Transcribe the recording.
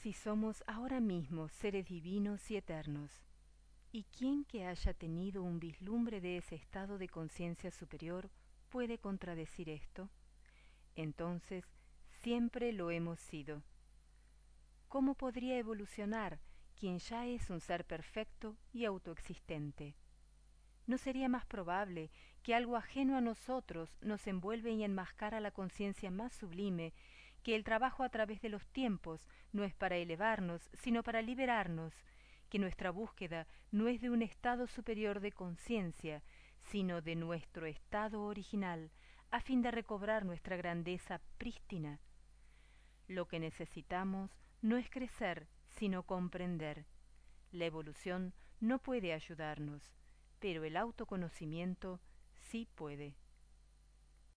si somos ahora mismo seres divinos y eternos, y quien que haya tenido un vislumbre de ese estado de conciencia superior puede contradecir esto, entonces siempre lo hemos sido. ¿Cómo podría evolucionar quien ya es un ser perfecto y autoexistente? ¿No sería más probable que algo ajeno a nosotros nos envuelve y enmascara la conciencia más sublime, que el trabajo a través de los tiempos no es para elevarnos, sino para liberarnos, que nuestra búsqueda no es de un estado superior de conciencia, sino de nuestro estado original, a fin de recobrar nuestra grandeza prístina? Lo que necesitamos no es crecer, sino comprender. La evolución no puede ayudarnos, pero el autoconocimiento sí puede.